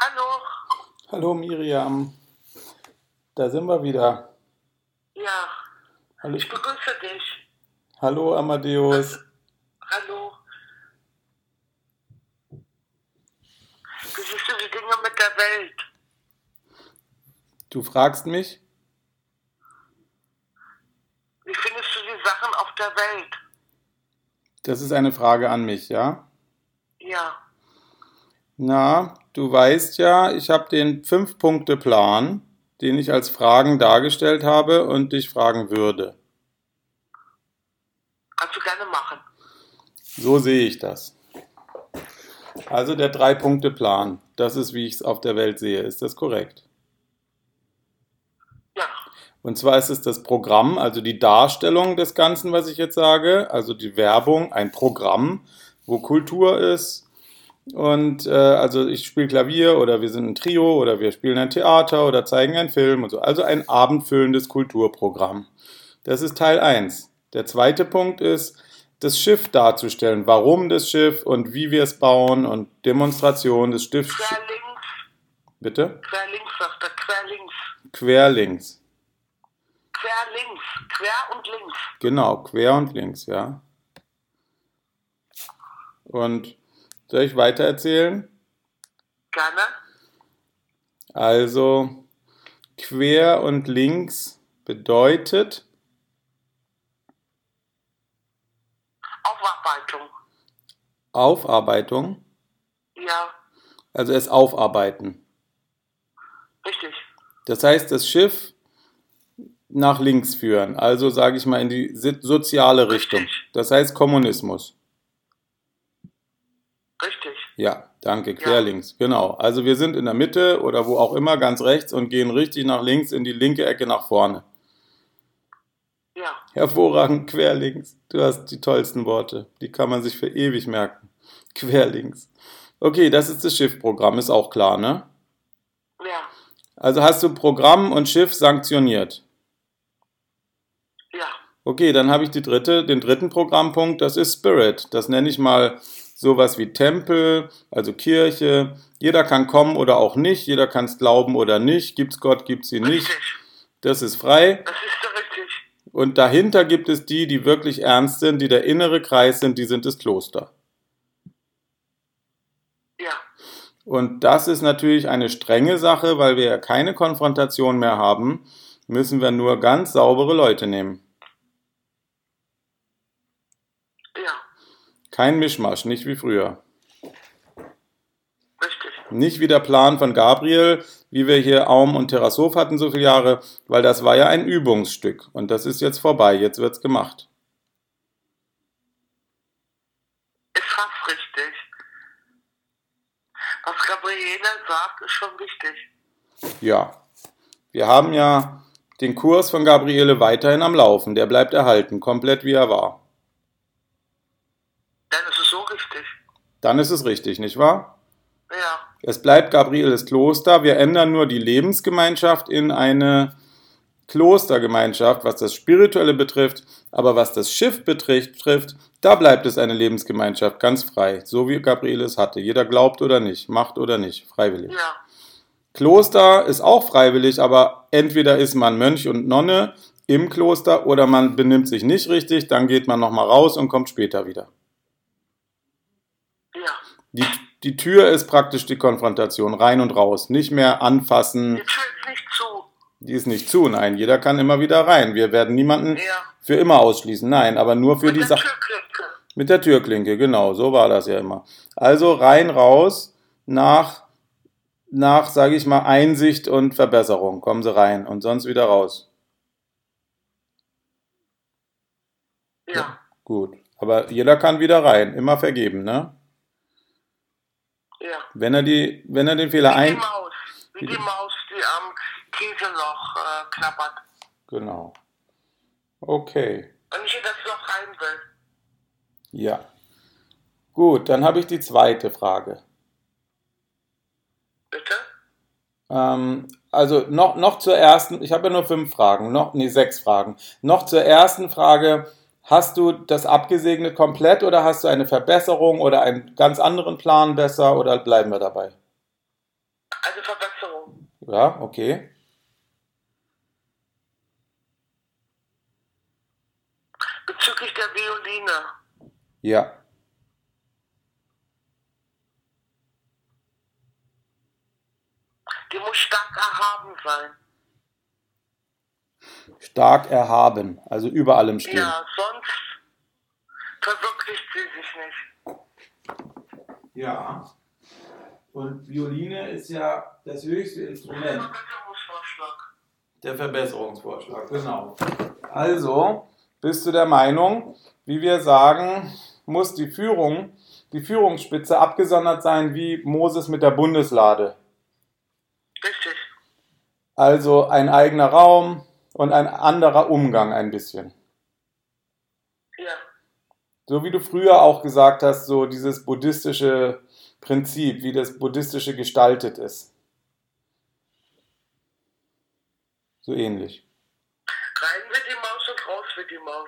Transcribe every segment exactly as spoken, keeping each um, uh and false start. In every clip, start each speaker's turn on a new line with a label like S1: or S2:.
S1: Hallo,
S2: Hallo Miriam, da sind wir wieder.
S1: ja,
S2: Hallo,
S1: ich begrüße dich.
S2: hallo
S1: Also,
S2: Amadeus.
S1: hallo, wie siehst du die Dinge mit der Welt?
S2: Du fragst mich?
S1: Wie findest du die Sachen auf der Welt?
S2: Das ist eine Frage an mich, ja?
S1: Ja,
S2: Na, du weißt ja, ich habe den Fünf-Punkte-Plan, den ich als Fragen dargestellt habe und dich fragen würde.
S1: kannst du gerne machen.
S2: So sehe ich das. Also der Drei-Punkte-Plan, das ist, wie ich es auf der Welt sehe. Ist das korrekt?
S1: Ja,
S2: Und zwar ist es das Programm, also die Darstellung des Ganzen, was ich jetzt sage, also die Werbung, ein Programm, wo Kultur ist. Und äh, also ich spiele Klavier oder wir sind ein Trio oder wir spielen ein Theater oder zeigen einen Film und so. Also ein abendfüllendes Kulturprogramm. Das ist Teil eins. Der zweite Punkt ist, das Schiff darzustellen. Warum das Schiff und wie wir es bauen und Demonstration des Schiffs.
S1: querlinks,
S2: Bitte?
S1: querlinks sagt er, querlinks,
S2: Querlinks.
S1: querlinks, quer und links.
S2: Genau, quer und links, ja. Und soll ich weiter erzählen?
S1: Gerne,
S2: Also, quer und links bedeutet
S1: Aufarbeitung.
S2: Aufarbeitung,
S1: Ja,
S2: also es aufarbeiten.
S1: richtig,
S2: Das heißt, das Schiff nach links führen, also sage ich mal in die si- soziale Richtung.
S1: richtig,
S2: Das heißt Kommunismus.
S1: richtig.
S2: Ja, danke,
S1: Ja,
S2: querlinks, genau. Also wir sind in der Mitte oder wo auch immer ganz rechts und gehen richtig nach links in die linke Ecke nach vorne.
S1: ja,
S2: Hervorragend, querlinks. Du hast die tollsten Worte. Die kann man sich für ewig merken. Querlinks. Okay, das ist das Schiffprogramm, ist auch klar, ne?
S1: ja,
S2: Also hast du Programm und Schiff sanktioniert.
S1: ja,
S2: Okay, dann habe ich die dritte, den dritten Programmpunkt, das ist Spirit. Das nenne ich mal sowas wie Tempel, also Kirche. Jeder kann kommen oder auch nicht, jeder kann es glauben oder nicht. Gibt's Gott, gibt's ihn nicht.
S1: richtig.
S2: Das ist frei.
S1: Das ist so richtig.
S2: Und dahinter gibt es die, die wirklich ernst sind, die der innere Kreis sind, die sind das Kloster.
S1: Ja,
S2: Und das ist natürlich eine strenge Sache, weil wir ja keine Konfrontation mehr haben, müssen wir nur ganz saubere Leute nehmen.
S1: ja,
S2: Kein Mischmasch, nicht wie früher.
S1: richtig.
S2: Nicht wie der Plan von Gabriel, wie wir hier Aum und Terrassow hatten so viele Jahre, weil das war ja ein Übungsstück. Und das ist jetzt vorbei, jetzt wird's gemacht.
S1: Ist fast richtig. Was Gabriele sagt, ist schon wichtig.
S2: Ja, wir haben ja den Kurs von Gabriele weiterhin am Laufen. Der bleibt erhalten, komplett wie er war.
S1: Dann ist es so richtig.
S2: Dann ist es richtig, nicht wahr?
S1: Ja,
S2: Es bleibt Gabrieles Kloster. Wir ändern nur die Lebensgemeinschaft in eine Klostergemeinschaft, was das Spirituelle betrifft. Aber was das Schiff betrifft, da bleibt es eine Lebensgemeinschaft, ganz frei. So wie Gabriele es hatte. Jeder glaubt oder nicht, macht oder nicht, freiwillig.
S1: ja,
S2: Kloster ist auch freiwillig, aber entweder ist man Mönch und Nonne im Kloster oder man benimmt sich nicht richtig, dann geht man nochmal raus und kommt später wieder.
S1: ja.
S2: Die, die Tür ist praktisch die Konfrontation, rein und raus. Nicht mehr anfassen,
S1: Die Tür ist nicht zu.
S2: die ist nicht zu, nein, jeder kann immer wieder rein. Wir werden niemanden
S1: Ja.
S2: für immer ausschließen, nein, aber nur für
S1: Mit
S2: die
S1: der
S2: Sache.
S1: Türklinke.
S2: Mit der Türklinke, genau, so war das ja immer. Also rein, raus, nach, nach, sage ich mal, Einsicht und Verbesserung. Kommen Sie rein und sonst wieder raus. Ja,
S1: Ja,
S2: gut. Aber jeder kann wieder rein, immer vergeben, ne?
S1: ja.
S2: Wenn er die, wenn er den Fehler
S1: Wie die
S2: ein,
S1: Maus. Wie die Maus, die am Käseloch äh, knabbert.
S2: genau. Okay.
S1: Und nicht in das Loch rein will.
S2: Ja. Gut, dann habe ich die zweite Frage.
S1: Bitte?
S2: Ähm, also noch, noch zur ersten, ich habe ja nur fünf Fragen, noch, nee, sechs Fragen. Noch zur ersten Frage, hast du das abgesegnet komplett oder hast du eine Verbesserung oder einen ganz anderen Plan besser oder bleiben wir dabei?
S1: Also Verbesserung.
S2: Ja, okay.
S1: Bezüglich der Violine.
S2: Ja.
S1: Die muss stark erhaben sein.
S2: Stark erhaben, also über allem stehen.
S1: Ja, sonst verwirklicht sie sich nicht.
S2: Ja. Und Violine ist ja das höchste Instrument.
S1: Verbesserungsvorschlag.
S2: Der Verbesserungsvorschlag, genau. Also, bist du der Meinung, wie wir sagen, muss die Führung, die Führungsspitze abgesondert sein wie Moses mit der Bundeslade?
S1: Richtig.
S2: Also ein eigener Raum und ein anderer Umgang ein bisschen.
S1: Ja.
S2: So wie du früher auch gesagt hast, so dieses buddhistische Prinzip, wie das buddhistische gestaltet ist. So ähnlich.
S1: Rein wird die Maus und raus wird die Maus.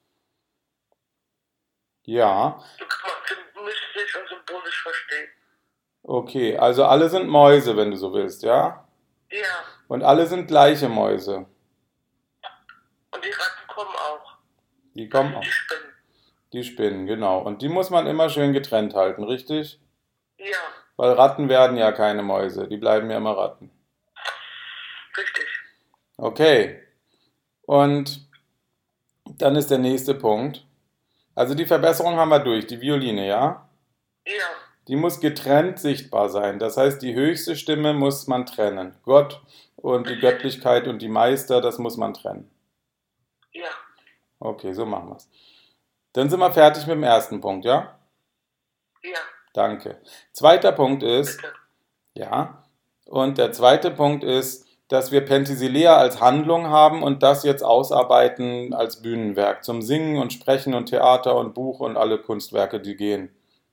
S2: Ja,
S1: So kann man mystisch und symbolisch verstehen.
S2: okay, also alle sind Mäuse, wenn du so willst, ja?
S1: Ja.
S2: Und alle sind gleiche Mäuse.
S1: Und die Ratten kommen auch.
S2: Die kommen auch.
S1: Die Spinnen.
S2: Die Spinnen, genau. Und die muss man immer schön getrennt halten, richtig?
S1: Ja.
S2: Weil Ratten werden ja keine Mäuse, die bleiben ja immer Ratten.
S1: Richtig.
S2: Okay. Und dann ist der nächste Punkt. Also die Verbesserung haben wir durch, die Violine, ja?
S1: Ja.
S2: Die muss getrennt sichtbar sein. Das heißt, die höchste Stimme muss man trennen. Gott und die Göttlichkeit und die Meister, das muss man trennen.
S1: Ja.
S2: Okay, so machen wir es. Dann sind wir fertig mit dem ersten Punkt, ja?
S1: Ja.
S2: Danke. Zweiter Punkt ist,
S1: Bitte.
S2: ja, und der zweite Punkt ist, dass wir Penthesilea als Handlung haben und das jetzt ausarbeiten als Bühnenwerk zum Singen und Sprechen und Theater und Buch und alle Kunstwerke, die gehen.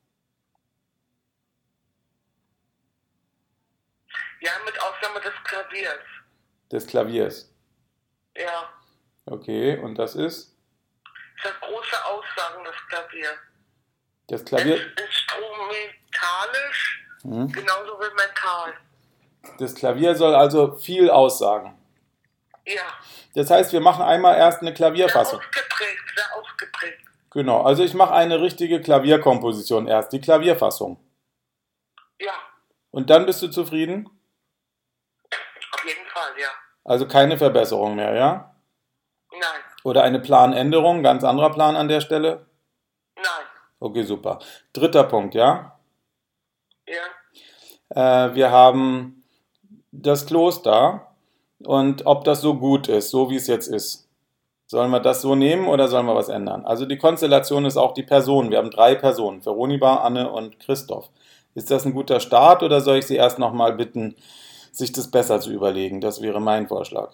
S1: Ja, mit Ausnahme des Klaviers.
S2: Des Klaviers.
S1: Ja.
S2: Okay, und das ist?
S1: Das hat große Aussagen, das Klavier.
S2: Das Klavier,
S1: In- Instrumentalisch,
S2: hm.
S1: genauso wie mental.
S2: Das Klavier soll also viel aussagen.
S1: Ja.
S2: Das heißt, wir machen einmal erst eine
S1: Sehr
S2: Klavierfassung.
S1: ausgeprägt, sehr ausgeprägt.
S2: Genau, also ich mache eine richtige Klavierkomposition erst, die Klavierfassung.
S1: Ja,
S2: Und dann bist du zufrieden?
S1: auf jeden Fall, ja.
S2: Also keine Verbesserung mehr, ja?
S1: Nein,
S2: Oder eine Planänderung, ganz anderer Plan an der Stelle?
S1: nein,
S2: Okay, super. Dritter Punkt, ja?
S1: ja.
S2: Äh, wir haben das Kloster und ob das so gut ist, so wie es jetzt ist. Sollen wir das so nehmen oder sollen wir was ändern? Also die Konstellation ist auch die Person. Wir haben drei Personen, Veronika, Anne und Christoph. Ist das ein guter Start oder soll ich Sie erst nochmal bitten, sich das besser zu überlegen? Das wäre mein Vorschlag.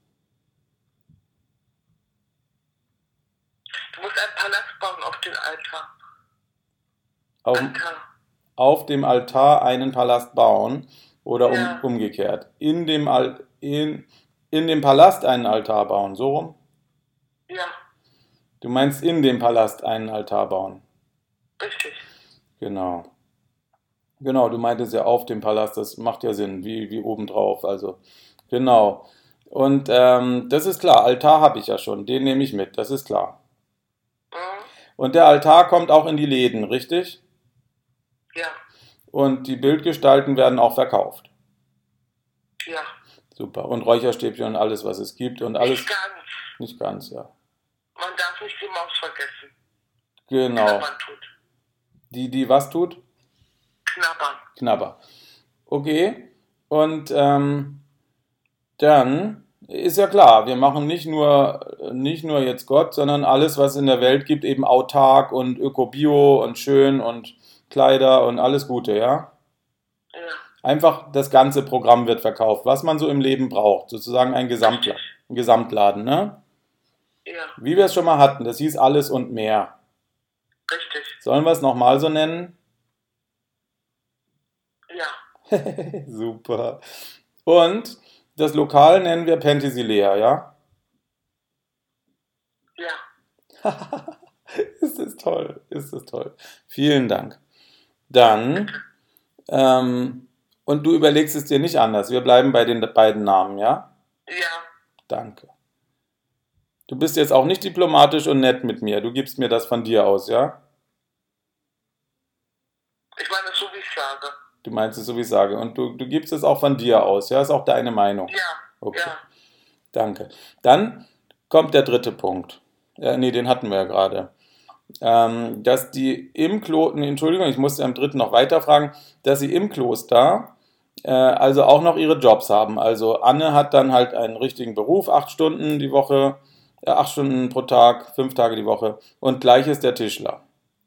S1: Du musst einen Palast bauen auf den Altar.
S2: Auf,
S1: Altar.
S2: auf dem Altar einen Palast bauen oder um,
S1: Ja.
S2: umgekehrt. In dem, Al, in, in dem Palast einen Altar bauen, so rum?
S1: Ja,
S2: Du meinst in dem Palast einen Altar bauen.
S1: richtig.
S2: Genau. Genau, du meintest ja auf dem Palast, das macht ja Sinn, wie, wie obendrauf. Also, genau. Und ähm, das ist klar, Altar habe ich ja schon, den nehme ich mit, das ist klar.
S1: Mhm.
S2: Und der Altar kommt auch in die Läden, richtig?
S1: Ja,
S2: Und die Bildgestalten werden auch verkauft.
S1: ja.
S2: Super. Und Räucherstäbchen und alles, was es gibt und alles.
S1: Nicht ganz.
S2: Nicht ganz, ja.
S1: Man darf nicht die Maus vergessen.
S2: Genau.
S1: Knabbern tut.
S2: Die, die was tut?
S1: Knabbern.
S2: Knabber. Okay. Und ähm, dann ist ja klar, wir machen nicht nur, nicht nur jetzt Gott, sondern alles, was es in der Welt gibt, eben autark und öko-bio und schön und Kleider und alles Gute, ja?
S1: Ja,
S2: Einfach das ganze Programm wird verkauft, was man so im Leben braucht. Sozusagen ein Gesamtla ein Gesamtladen, ne?
S1: ja,
S2: Wie wir es schon mal hatten, das hieß alles und mehr.
S1: richtig.
S2: Sollen wir es nochmal so nennen?
S1: Ja,
S2: Super. Und das Lokal nennen wir Penthesilea, ja?
S1: ja.
S2: Ist das toll, ist das toll. Vielen Dank. Dann, ähm, Und du überlegst es dir nicht anders. Wir bleiben bei den beiden Namen, ja?
S1: Ja.
S2: Danke. Du bist jetzt auch nicht diplomatisch und nett mit mir. Du gibst mir das von dir aus, ja?
S1: Ich meine, so wie ich sage.
S2: Du meinst es so, wie ich sage. Und du, du gibst es auch von dir aus, ja? Ist auch deine Meinung.
S1: Ja.
S2: Okay,
S1: Ja.
S2: danke. Dann kommt der dritte Punkt. Ja, nee, den hatten wir ja gerade. Ähm, dass die im Kloster, nee, Entschuldigung, ich musste am dritten noch weiterfragen, dass sie im Kloster äh, also auch noch ihre Jobs haben. Also Anne hat dann halt einen richtigen Beruf, acht Stunden die Woche, äh, acht Stunden pro Tag, fünf Tage die Woche. Und gleich ist der Tischler,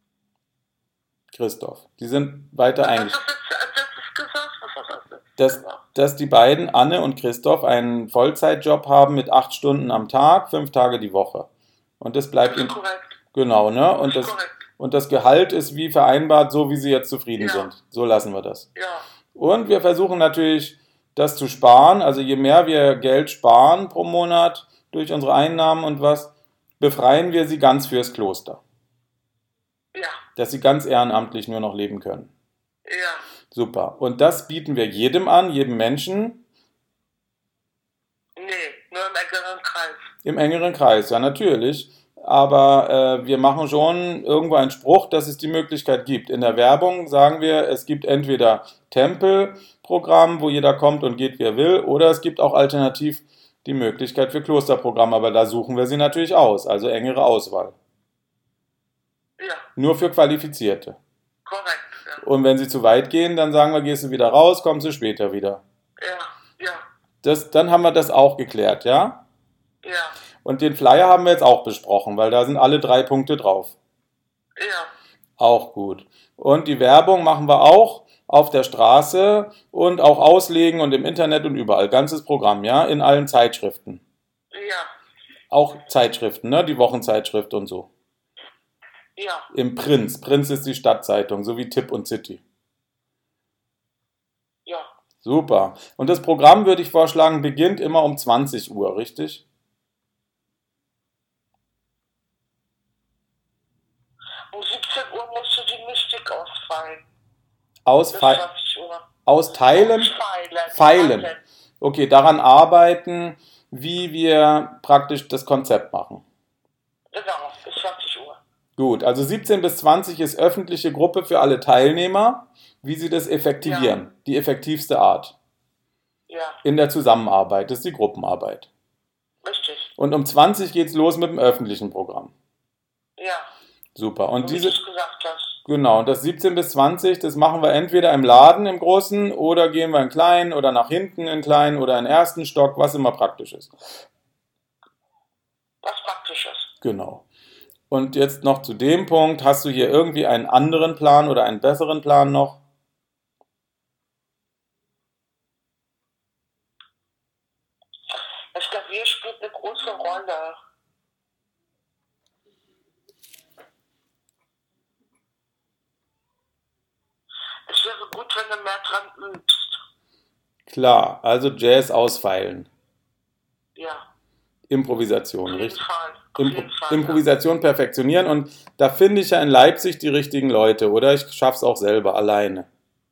S2: Christoph. Die sind weiter
S1: Was hast du
S2: eingestellt.
S1: jetzt als letztes gesagt? Was hast du jetzt
S2: Dass,
S1: gesagt?
S2: dass die beiden, Anne und Christoph, einen Vollzeitjob haben mit acht Stunden am Tag, fünf Tage die Woche. Und das bleibt
S1: Das ist
S2: ihnen,
S1: korrekt.
S2: genau, ne? Und
S1: Das ist
S2: das,
S1: korrekt.
S2: und das Gehalt ist wie vereinbart, so wie sie jetzt zufrieden
S1: Ja.
S2: sind. So lassen wir das.
S1: Ja.
S2: Und wir versuchen natürlich, das zu sparen. Also je mehr wir Geld sparen pro Monat durch unsere Einnahmen und was, befreien wir sie ganz fürs Kloster.
S1: Ja.
S2: Dass sie ganz ehrenamtlich nur noch leben können.
S1: Ja.
S2: Super. Und das bieten wir jedem an, jedem Menschen.
S1: Nee, nur im engeren Kreis.
S2: Im engeren Kreis, ja natürlich. Aber äh, wir machen schon irgendwo einen Spruch, dass es die Möglichkeit gibt. In der Werbung sagen wir, es gibt entweder Tempelprogramm, wo jeder kommt und geht, wie er will, oder es gibt auch alternativ die Möglichkeit für Klosterprogramme, aber da suchen wir sie natürlich aus, also engere Auswahl.
S1: Ja.
S2: Nur für Qualifizierte.
S1: Korrekt. Ja.
S2: Und wenn sie zu weit gehen, dann sagen wir, gehst du wieder raus, kommst du später wieder.
S1: Ja. Ja.
S2: Das, dann haben wir das auch geklärt, ja?
S1: Ja.
S2: Und den Flyer haben wir jetzt auch besprochen, weil da sind alle drei Punkte drauf.
S1: Ja.
S2: Auch gut. Und die Werbung machen wir auch auf der Straße und auch auslegen und im Internet und überall. Ganzes Programm, ja? In allen Zeitschriften.
S1: Ja.
S2: Auch Zeitschriften, ne? Die Wochenzeitschrift und so.
S1: Ja.
S2: Im Prinz. Prinz ist die Stadtzeitung, so wie Tipp und City.
S1: Ja.
S2: Super. Und das Programm, würde ich vorschlagen, beginnt immer um zwanzig Uhr, richtig?
S1: Um siebzehn Uhr musst du die Mystik ausfallen. Bis
S2: Ausfei
S1: zwanzig Uhr.
S2: austeilen?
S1: Ausfeilen.
S2: Feilen. Okay, daran arbeiten, wie wir praktisch das Konzept machen.
S1: Genau, bis zwanzig Uhr.
S2: Gut, also siebzehn bis zwanzig ist öffentliche Gruppe für alle Teilnehmer, wie sie das effektivieren. Die effektivste Art.
S1: Ja,
S2: In der Zusammenarbeit, das ist die Gruppenarbeit.
S1: richtig.
S2: Und um zwanzig geht's los mit dem öffentlichen Programm.
S1: Ja,
S2: Super. Und
S1: so wie
S2: diese,
S1: du es gesagt hast.
S2: genau, und das siebzehn bis zwanzig, das machen wir entweder im Laden im Großen oder gehen wir in kleinen oder nach hinten in kleinen oder in den ersten Stock, was immer praktisch ist.
S1: Was praktisch ist.
S2: Genau. Und jetzt noch zu dem Punkt, hast du hier irgendwie einen anderen Plan oder einen besseren Plan noch?
S1: Das Klavier spielt eine große Rolle. Es wäre gut, wenn du mehr dran übst.
S2: Klar, also Jazz ausfeilen.
S1: Ja,
S2: Improvisation,
S1: auf jeden
S2: richtig?
S1: Fall. Auf
S2: Impro
S1: jeden Fall. Ja.
S2: Improvisation perfektionieren und da finde ich ja in Leipzig die richtigen Leute, oder? Ich schaff's auch selber, alleine.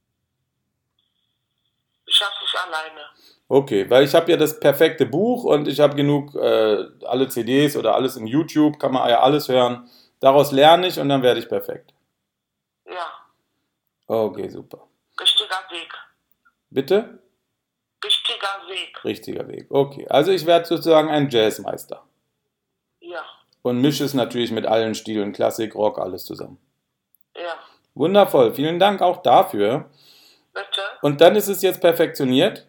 S1: Ich schaffe es alleine.
S2: Okay, weil ich habe ja das perfekte Buch und ich habe genug, äh, alle C Ds oder alles in YouTube, kann man ja alles hören. Daraus lerne ich und dann werde ich perfekt.
S1: Ja,
S2: Okay, super.
S1: richtiger Weg.
S2: Bitte?
S1: Richtiger Weg.
S2: Richtiger Weg. Okay, also ich werde sozusagen ein Jazzmeister.
S1: Ja,
S2: Und mische es natürlich mit allen Stilen, Klassik, Rock, alles zusammen.
S1: ja.
S2: Wundervoll, vielen Dank auch dafür.
S1: Bitte?
S2: Und dann ist es jetzt perfektioniert.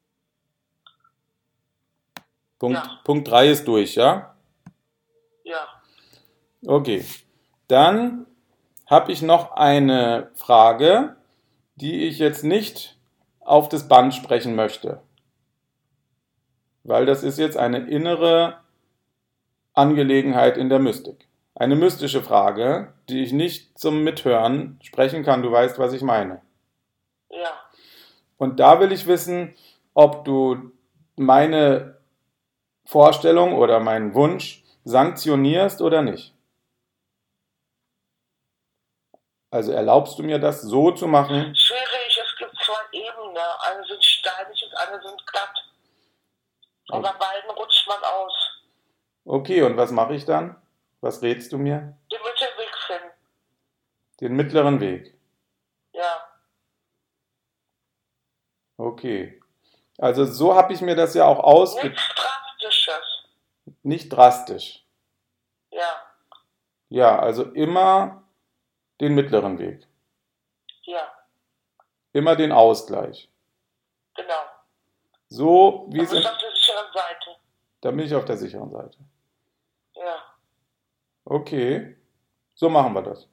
S2: Punkt,
S1: Ja.
S2: Punkt drei ist durch, ja?
S1: Ja.
S2: Okay. Dann habe ich noch eine Frage, die ich jetzt nicht auf das Band sprechen möchte. Weil das ist jetzt eine innere Angelegenheit in der Mystik. Eine mystische Frage, die ich nicht zum Mithören sprechen kann. Du weißt, was ich meine.
S1: Ja.
S2: Und da will ich wissen, ob du meine Vorstellung oder meinen Wunsch sanktionierst oder nicht. Also erlaubst du mir das so zu machen?
S1: Schwierig, es gibt zwei Ebenen. ne? Eine sind steinig und eine sind glatt. Und bei beiden rutscht man aus.
S2: Okay, und was mache ich dann? Was rätst du mir?
S1: Den Mittelweg finden.
S2: Den mittleren Weg.
S1: Ja.
S2: Okay. Also so habe ich mir das ja auch ausge...
S1: Nichts Drastisches.
S2: Nicht drastisch.
S1: Ja.
S2: Ja, also immer den mittleren Weg.
S1: Ja.
S2: Immer den Ausgleich.
S1: Genau.
S2: So wie
S1: Du
S2: es in...
S1: bist auf der sicheren Seite.
S2: Dann bin ich auf der sicheren Seite.
S1: Ja.
S2: Okay, so machen wir das.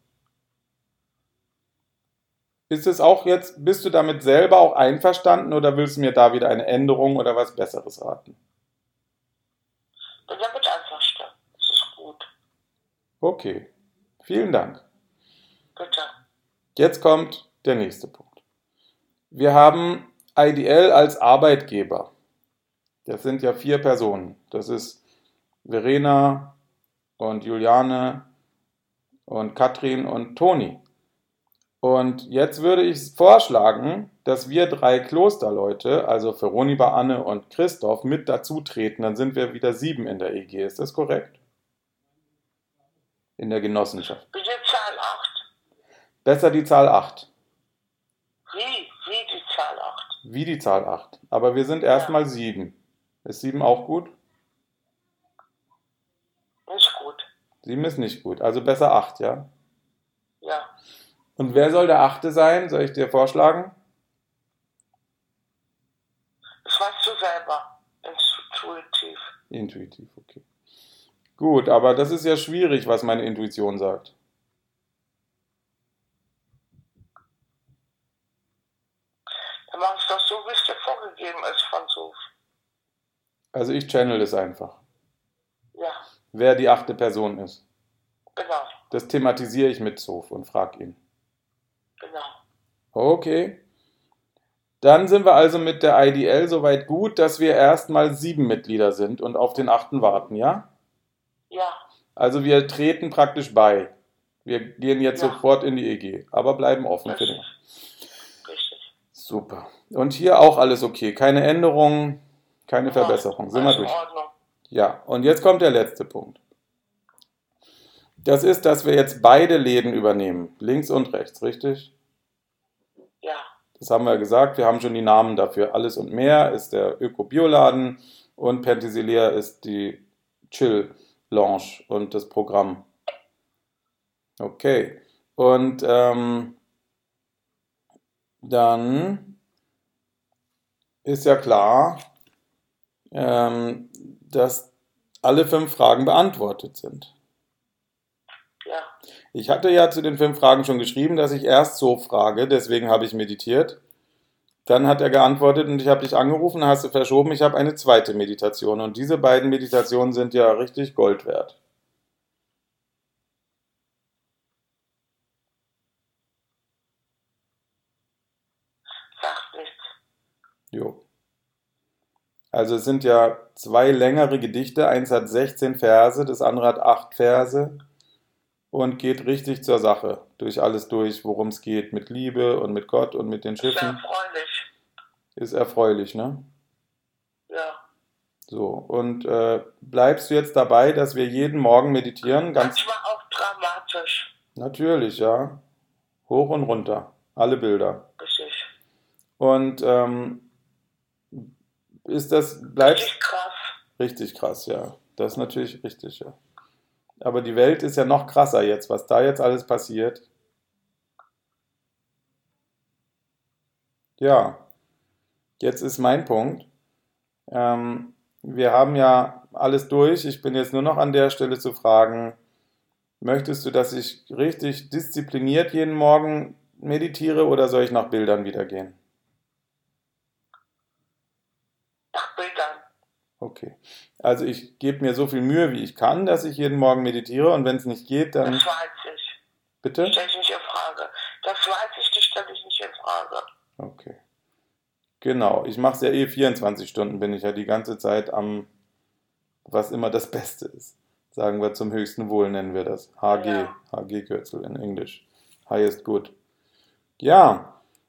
S2: Ist es auch jetzt, bist du damit selber auch einverstanden oder willst du mir da wieder eine Änderung oder was Besseres raten?
S1: Bin damit einverstanden. Das ist gut.
S2: Okay, vielen Dank.
S1: Bitte.
S2: Jetzt kommt der nächste Punkt. Wir haben I D L als Arbeitgeber. Das sind ja vier Personen. Das ist Verena und Juliane und Katrin und Toni. Und jetzt würde ich vorschlagen, dass wir drei Klosterleute, also Veronika, Anne und Christoph, mit dazu treten. Dann sind wir wieder sieben in der E G. Ist das korrekt? In der Genossenschaft.
S1: Wie die Zahl acht.
S2: Besser die Zahl acht.
S1: Wie? Wie die Zahl acht.
S2: Wie die Zahl acht. Aber wir sind erstmal sieben. Ist sieben auch gut?
S1: Nicht gut.
S2: sieben ist nicht gut. Also besser acht, ja?
S1: Ja.
S2: Und wer soll der Achte sein? Soll ich dir vorschlagen?
S1: Das weißt du selber. Intuitiv.
S2: Intuitiv, okay. Gut, aber das ist ja schwierig, was meine Intuition sagt.
S1: Dann mach es doch so, wie es dir vorgegeben ist, Franzos.
S2: Also ich channel es einfach.
S1: Ja.
S2: Wer die achte Person ist.
S1: Genau.
S2: Das thematisiere ich mit Zof und frage ihn.
S1: Genau.
S2: Okay. Dann sind wir also mit der I D L soweit gut, dass wir erstmal sieben Mitglieder sind und auf den achten warten, ja?
S1: Ja.
S2: Also wir treten praktisch bei. Wir gehen jetzt
S1: Ja.
S2: sofort in die E G, aber bleiben offen für den.
S1: Richtig.
S2: Super. Und hier auch alles okay. Keine Änderungen, keine
S1: Ja.
S2: Verbesserungen. Sind wir
S1: Alles in
S2: durch.
S1: Ordnung.
S2: Ja, und jetzt kommt der letzte Punkt. Das ist, dass wir jetzt beide Läden übernehmen. Links und rechts, richtig?
S1: Ja.
S2: Das haben wir gesagt. Wir haben schon die Namen dafür. Alles und mehr ist der Öko-Bioladen und Penthesilea ist die Chill-Lounge und das Programm. Okay. Und ähm, dann ist ja klar, ähm, dass alle fünf Fragen beantwortet sind.
S1: Ja.
S2: Ich hatte ja zu den fünf Fragen schon geschrieben, dass ich erst so frage, deswegen habe ich meditiert. Dann hat er geantwortet und ich habe dich angerufen, hast du verschoben, ich habe eine zweite Meditation. Und diese beiden Meditationen sind ja richtig Gold wert.
S1: Sagt nichts.
S2: Jo. Also es sind ja zwei längere Gedichte, eins hat sechzehn Verse, das andere hat acht Verse und geht richtig zur Sache, durch alles durch, worum es geht, mit Liebe und mit Gott und mit den
S1: Sehr
S2: Schiffen.
S1: erfreulich.
S2: Ist erfreulich, ne?
S1: Ja.
S2: So, und äh, bleibst du jetzt dabei, dass wir jeden Morgen meditieren? Ganz
S1: Manchmal auch dramatisch.
S2: natürlich, ja. Hoch und runter, alle Bilder.
S1: Richtig.
S2: Und ähm, ist das, bleibst
S1: Richtig krass.
S2: richtig krass, ja. Das ist natürlich richtig, ja. Aber die Welt ist ja noch krasser jetzt, was da jetzt alles passiert. Ja, jetzt ist mein Punkt. Ähm, wir haben ja alles durch. Ich bin jetzt nur noch an der Stelle zu fragen, möchtest du, dass ich richtig diszipliniert jeden Morgen meditiere oder soll ich nach Bildern wieder gehen?
S1: Nach Bildern.
S2: Okay. Also ich gebe mir so viel Mühe, wie ich kann, dass ich jeden Morgen meditiere und wenn es nicht geht, dann
S1: Das weiß ich.
S2: bitte?
S1: Stell ich nicht in Frage. Das weiß ich, das stelle ich nicht in Frage.
S2: Okay. Genau, ich mache es ja eh vierundzwanzig Stunden, bin ich ja die ganze Zeit am, was immer das Beste ist. Sagen wir zum höchsten Wohl nennen wir das. H G,
S1: Ja.
S2: H G-Kürzel in Englisch. Highest Good. Ja,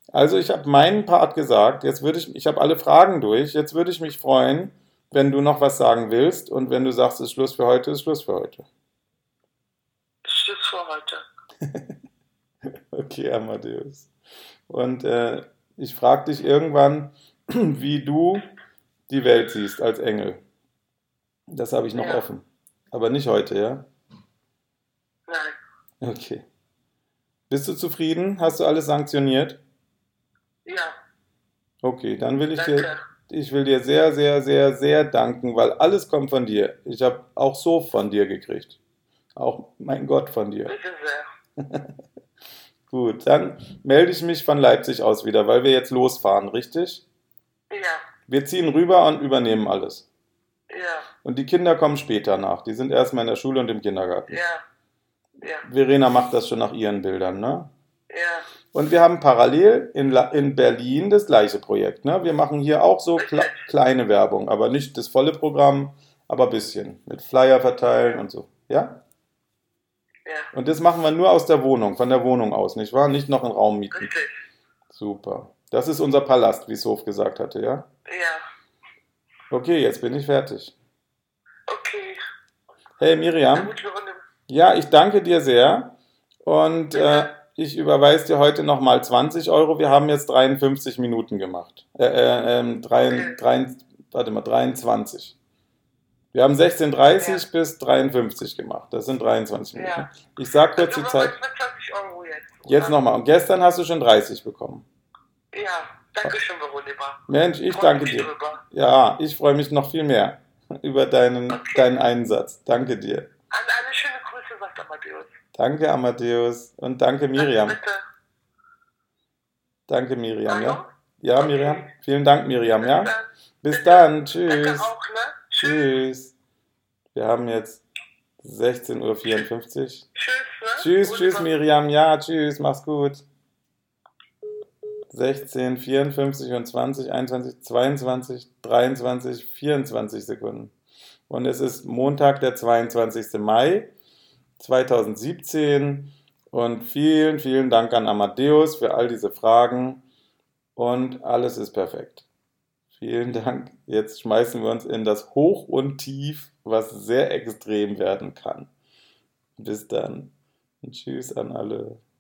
S2: Also ich habe meinen Part gesagt. Jetzt würde ich, ich habe alle Fragen durch. Jetzt würde ich mich freuen, wenn du noch was sagen willst und wenn du sagst, es ist Schluss für heute, ist Schluss für heute.
S1: Schluss für heute.
S2: Okay, Amadeus. Und äh, ich frage dich irgendwann, wie du die Welt siehst als Engel. Das habe ich noch
S1: Ja,
S2: offen. Aber nicht heute, ja?
S1: nein,
S2: Okay. Bist du zufrieden? Hast du alles sanktioniert?
S1: ja,
S2: Okay, dann will ich dir,
S1: danke.
S2: ich will dir sehr, sehr, sehr, sehr danken, weil alles kommt von dir. Ich habe auch so von dir gekriegt. Auch mein Gott von dir.
S1: Bitte sehr.
S2: Gut, dann melde ich mich von Leipzig aus wieder, weil wir jetzt losfahren, richtig?
S1: Ja,
S2: Wir ziehen rüber und übernehmen alles.
S1: ja,
S2: Und die Kinder kommen später nach. Die sind erstmal in der Schule und im Kindergarten.
S1: ja, ja,
S2: Verena macht das schon nach ihren Bildern, ne?
S1: ja.
S2: Und wir haben parallel in, La in Berlin das gleiche Projekt, ne? Wir machen hier auch so kle
S1: Richtig.
S2: kleine Werbung, aber nicht das volle Programm, aber ein bisschen. Mit Flyer verteilen und so. Ja?
S1: Ja,
S2: Und das machen wir nur aus der Wohnung, von der Wohnung aus, nicht wahr? Nicht noch einen Raum mieten.
S1: richtig.
S2: Super. Das ist unser Palast, wie Sof gesagt hatte, ja?
S1: Ja,
S2: Okay, jetzt bin ich fertig.
S1: okay.
S2: Hey
S1: Na
S2: Miriam,
S1: gut, wir runter.
S2: ja, ich danke dir sehr und äh,
S1: Bitte.
S2: ich überweise dir heute nochmal zwanzig Euro. Wir haben jetzt dreiundfünfzig Minuten gemacht. Äh, äh, ähm, drei,
S1: Okay.
S2: drei, warte mal, dreiundzwanzig. Wir haben sechzehn Uhr
S1: Ja,
S2: dreißig bis dreiundfünfzig gemacht. Das sind dreiundzwanzig Minuten.
S1: ja.
S2: Ich sag kurz
S1: Also
S2: die
S1: nochmal
S2: Zeit.
S1: zwanzig Euro jetzt,
S2: Jetzt
S1: oder?
S2: nochmal. Und gestern hast du schon dreißig bekommen.
S1: Ja, danke schön, Veronika.
S2: Mensch, ich
S1: Freue
S2: danke
S1: mich
S2: dir.
S1: drüber.
S2: Ja, ich freue mich noch viel mehr über deinen,
S1: Okay.
S2: deinen Einsatz. Danke dir.
S1: An alle schöne Grüße, sagt Amadeus.
S2: Danke, Amadeus. Und danke,
S1: Danke,
S2: Miriam.
S1: bitte.
S2: Danke, Miriam,
S1: Hallo?
S2: ja? Ja, Miriam.
S1: Okay.
S2: Vielen Dank, Miriam,
S1: Bis
S2: ja?
S1: dann.
S2: Bis
S1: Bitte.
S2: dann.
S1: Danke
S2: Tschüss.
S1: auch, ne? Tschüss.
S2: Tschüss. Wir haben jetzt sechzehn Uhr vierundfünfzig.
S1: Tschüss, ne?
S2: Tschüss, tschüss,
S1: Veronika.
S2: Miriam. Ja, tschüss. Mach's gut. sechzehn, vierundfünfzig und zwanzig, einundzwanzig, zweiundzwanzig, dreiundzwanzig, vierundzwanzig Sekunden. Und es ist Montag, der zweiundzwanzigste Mai zweitausendsiebzehn. Und vielen, vielen Dank an Amadeus für all diese Fragen. Und alles ist perfekt. Vielen Dank. Jetzt schmeißen wir uns in das Hoch und Tief, was sehr extrem werden kann. Bis dann. Und tschüss an alle.